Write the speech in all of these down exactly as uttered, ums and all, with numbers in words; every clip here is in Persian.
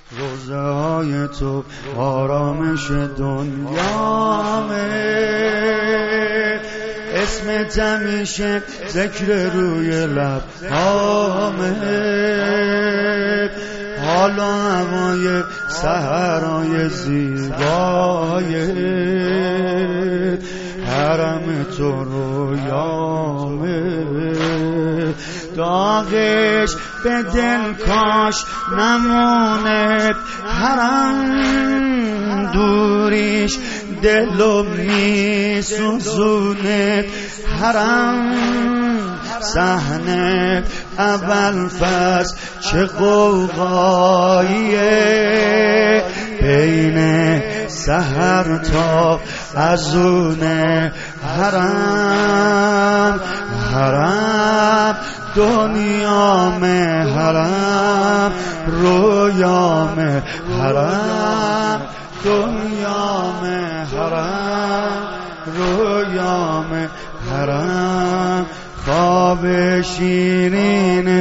روزه های تو آرامش دنیامه، اسمت همیشه ذکر روی لب هامه، حال و هوای سحرهای زیبای حرم تو رویامه، داغش به دل کاش نمونه حرم، دوریش دلو می سوزونه حرم، صحنه اول فصل چه غوغاییه، بین سحر تا ازونه حرم، حرم دنیام حرم، رویام حرم، دنیام حرم، رویام حرم، خواب شیرین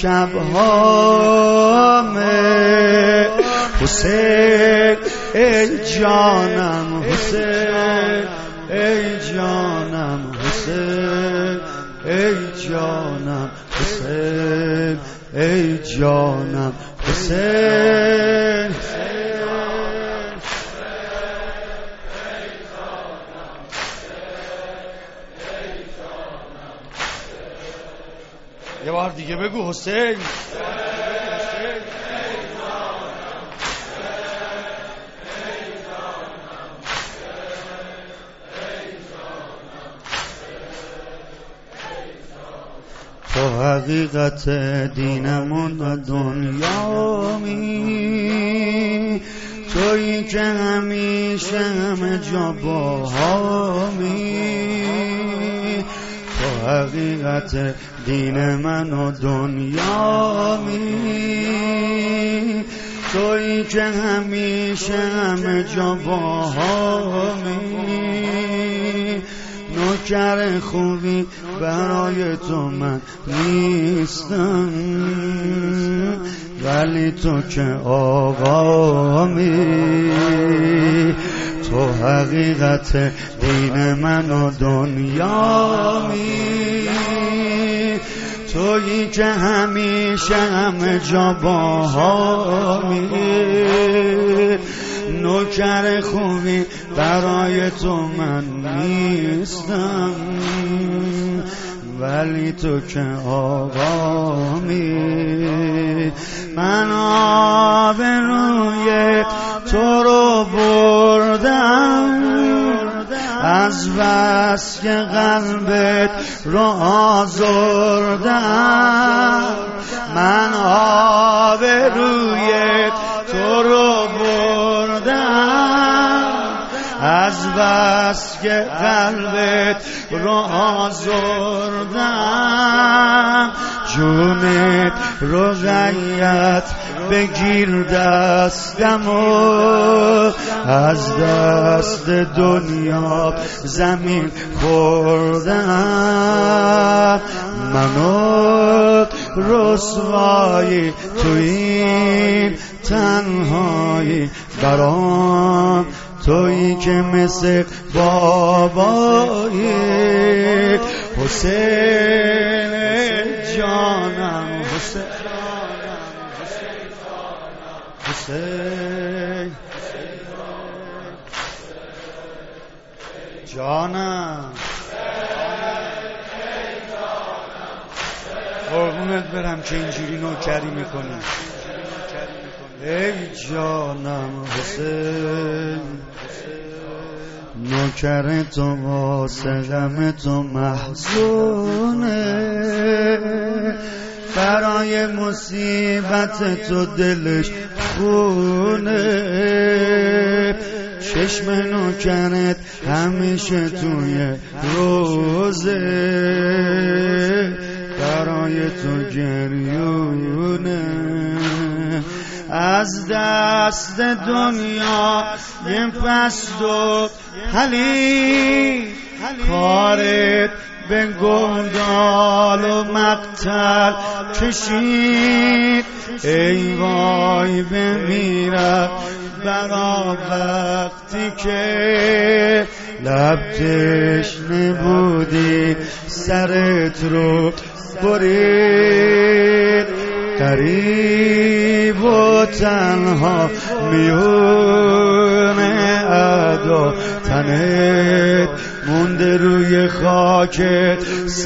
شبهامه، حسین ای جانم حسین، ای جانم حسین، ای جانم حسین، ای جانم حسین، یه بار دیگه بگو حسین. تو حقیقت دینمون و دنیامی، تویی که همیشه همه جا باهامی، تو حقیقت دین من و دنیامی، تویی که همیشه همه جا باهامی، نوکر خوبی برای تو من نیستم، ولی تو که آقامی، تو حقیقت دین من و دنیامی، تویی که همیشه همه جا باهامی، نوکر خوبی برای تو من نیستم، ولی تو که آقامی، من آبروی تو رو بردم، از بس که قلبت رو آزردم، من آبروی تو رو بردم، از بس که قلبت رو آزردم، جونت رو غیت بگیر دستم و از دست دنیا زمین خوردم، منو رسوایی تو این تنهایی برام، تویی که مثل بابایی، حسین جانم حسین، حسین جانم، قربونت برم که اینجوری نوکری میکنی، ای جانم حسین، نوکر تو واسه غم تو محزونه، برای مصیبت تو دلش خونه، چشم نوکرت همیشه توی روزه، برای تو گریونه، از دست دنیا یه پست و حلی، کارت به گودال و مقتل کشید. ای وای بمیرم برا وقتی که لب تشنه بودی سرت رو برید. غریب و تنها میونه ادا تنت مونده روی خاکت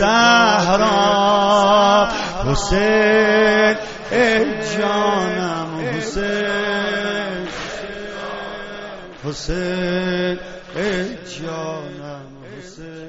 صحرا. حسین ای جانم حسین، حسین ای جانم حسین.